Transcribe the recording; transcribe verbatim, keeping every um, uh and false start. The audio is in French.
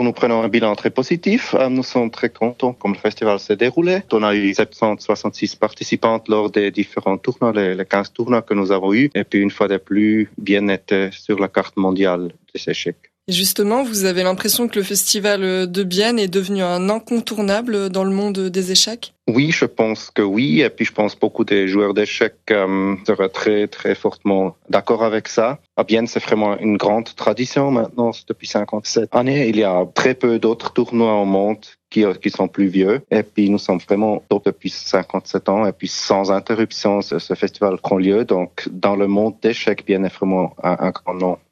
nous prenons un bilan très positif. Nous sommes très contents comme le festival s'est déroulé. On a eu sept cent soixante-six participantes lors des différents tournois, les, les quinze tournois que nous avons eus. Et puis une fois de plus, bien été sur la carte mondiale des échecs. Et justement, vous avez l'impression que le festival de Bienne est devenu un incontournable dans le monde des échecs ? Oui, je pense que oui. Et puis, je pense que beaucoup des joueurs d'échecs euh, seraient très, très fortement d'accord avec ça. À Bienne, c'est vraiment une grande tradition maintenant. Depuis cinquante-sept années, il y a très peu d'autres tournois au monde qui, qui sont plus vieux. Et puis, nous sommes vraiment top depuis cinquante-sept ans. Et puis, sans interruption, ce, ce festival prend lieu. Donc, dans le monde d'échecs, Bienne est vraiment un, un grand nom.